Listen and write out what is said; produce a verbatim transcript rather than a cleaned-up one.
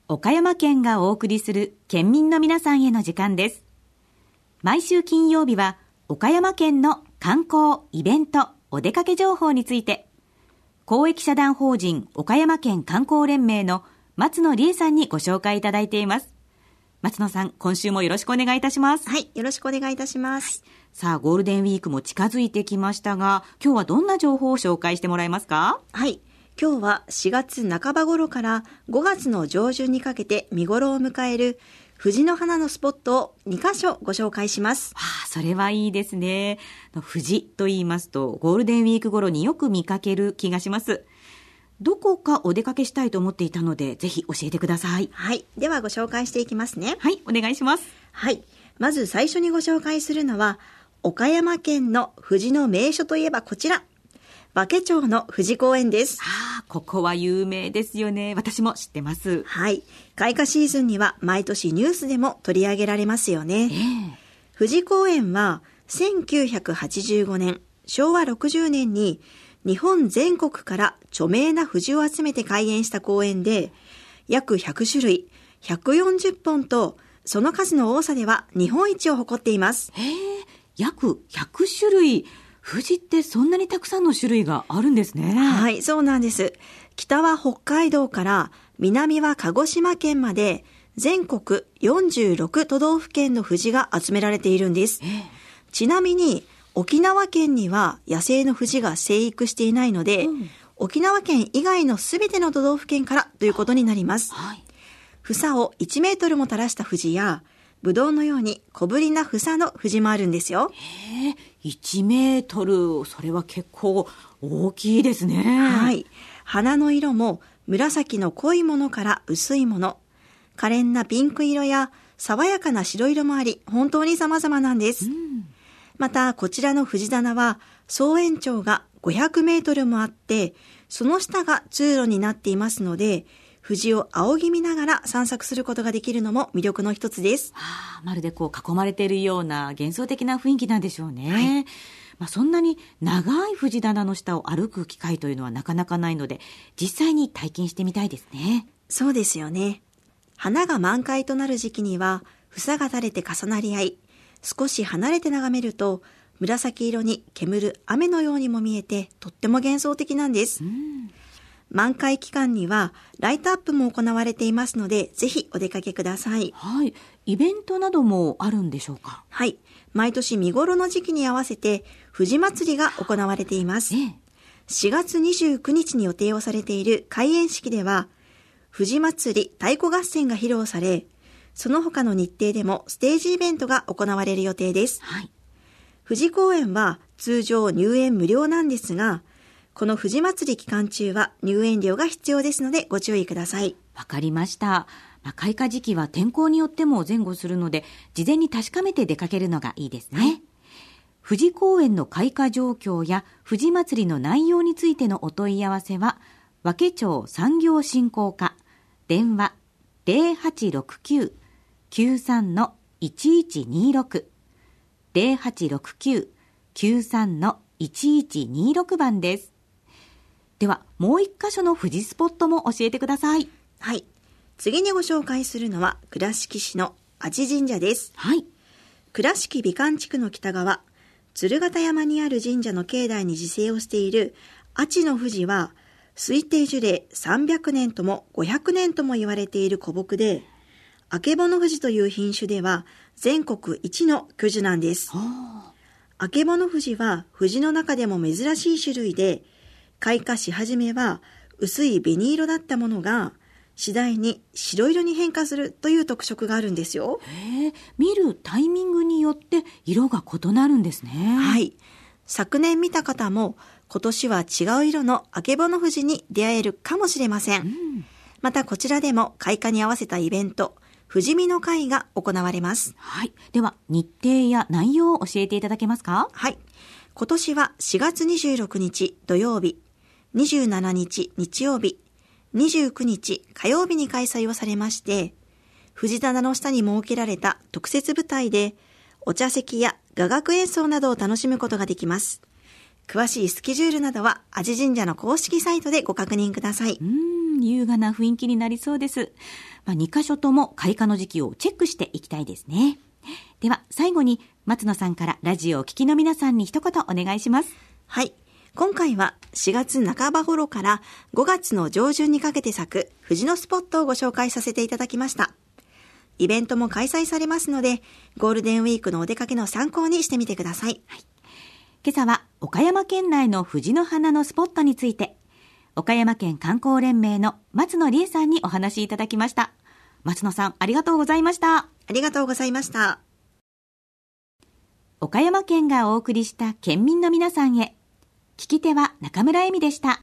岡山県がお送りする県民の皆さんへの時間です。毎週金曜日は岡山県の観光、イベント、お出かけ情報について、公益社団法人岡山県観光連盟の松野理恵さんにご紹介いただいています。松野さん、今週もよろしくお願いいたします。 はい、よろしくお願いいたします。 はい、さあ、ゴールデンウィークも近づいてきましたが、今日はどんな情報を紹介してもらえますか？ はい、今日はしがつなかば頃からごがつの上旬にかけて見頃を迎える藤の花のスポットをにかしょご紹介します。 ああ、それはいいですね。藤と言いますとゴールデンウィーク頃によく見かける気がします。どこかお出かけしたいと思っていたので、ぜひ教えてください。 はい、ではご紹介していきますね。 はい、お願いします。 はい、まず最初にご紹介するのは岡山県の藤の名所といえばこちら、和気町の藤公園です。 ああ、ここは有名ですよね。私も知ってます。 はい、開花シーズンには毎年ニュースでも取り上げられますよね。 えー、 藤公園はせんきゅうひゃくはちじゅうごねん、しょうわろくじゅうねんに日本全国から著名な藤を集めて開園した公園で、約ひゃくしゅるい、ひゃくよんじゅっぽんと、その数の多さでは日本一を誇っています。 へえ、約ひゃくしゅるい。藤ってそんなにたくさんの種類があるんですね。 はい、そうなんです。北は北海道から南は鹿児島県まで全国よんじゅうろくとどうふけんの藤が集められているんです。ちなみに沖縄県には野生の藤が生育していないので、うん、沖縄県以外のすべての都道府県からということになります。はい、房をいちメートルも垂らした藤や、ぶどうのように小ぶりな房の藤もあるんですよ。 へえ、いちメートル、それは結構大きいですね。 はい。花の色も紫の濃いものから薄いもの、可憐なピンク色や爽やかな白色もあり、本当に様々なんです。うん、また、こちらの藤棚は総延長がごひゃくメートルもあって、その下が通路になっていますので、藤を仰ぎ見ながら散策することができるのも魅力の一つです。 はあ、まるでこう囲まれているような幻想的な雰囲気なんでしょうね。はい、まあ、そんなに長い藤棚の下を歩く機会というのはなかなかないので、実際に体験してみたいですね。 そうですよね。花が満開となる時期には房が垂れて重なり合い、少し離れて眺めると紫色に煙る雨のようにも見えて、とっても幻想的なんです。うん、満開期間にはライトアップも行われていますので、ぜひお出かけください。 はい、イベントなどもあるんでしょうか？ はい、毎年見頃の時期に合わせて藤祭りが行われています。ええ、しがつにじゅうくにちに予定をされている開園式では、藤祭り太鼓合戦が披露され、その他の日程でもステージイベントが行われる予定です。はい、藤公園は通常入園無料なんですが、この藤祭り期間中は入園料が必要ですのでご注意ください。 わかりました。まあ、開花時期は天候によっても前後するので、事前に確かめて出かけるのがいいですね。はい、藤公園の開花状況や藤祭りの内容についてのお問い合わせは、和気町産業振興課、電話 ゼロはちろくきゅう きゅうさん いちいちにろく ゼロはちろくきゅう きゅうさん いちいちにろくばんです。ではもう一箇所の富士スポットも教えてください。 はい、次にご紹介するのは倉敷市の阿智神社です。 はい、 倉敷美観地区の北側、鶴形山にある神社の境内に自生をしている阿智の富士は、推定樹齢さんびゃくねんともごひゃくねんとも言われている古木で、あけぼの富士という品種では全国一の巨樹なんです。あけぼの富士は藤の中でも珍しい種類で、開花し始めは薄い紅色だったものが次第に白色に変化するという特色があるんですよ。 へえ、見るタイミングによって色が異なるんですね。 はい、昨年見た方も今年は違う色のあけぼの富士に出会えるかもしれません。うん、またこちらでも開花に合わせたイベント、富士見の会が行われます。 はい、では日程や内容を教えていただけますか？ はい、今年はしがつにじゅうろくにち土曜日、にじゅうしちにち日曜日、にじゅうくにち火曜日に開催をされまして、藤棚の下に設けられた特設舞台でお茶席や雅楽演奏などを楽しむことができます。詳しいスケジュールなどは阿智神社の公式サイトでご確認ください。 うーん、 ん、優雅な雰囲気になりそうです。まあ、にカ所とも開花の時期をチェックしていきたいですね。では最後に松野さんからラジオを聴きの皆さんに一言お願いします。 はい。今回はしがつなかば頃からごがつの上旬にかけて咲く藤のスポットをご紹介させていただきました。イベントも開催されますので、ゴールデンウィークのお出かけの参考にしてみてください。はい、 今朝は岡山県内の藤の花のスポットについて、岡山県観光連盟の松野理恵さんにお話しいただきました。松野さん、ありがとうございました。 ありがとうございました。 岡山県がお送りした県民の皆さんへ。聞き手は中村恵美でした。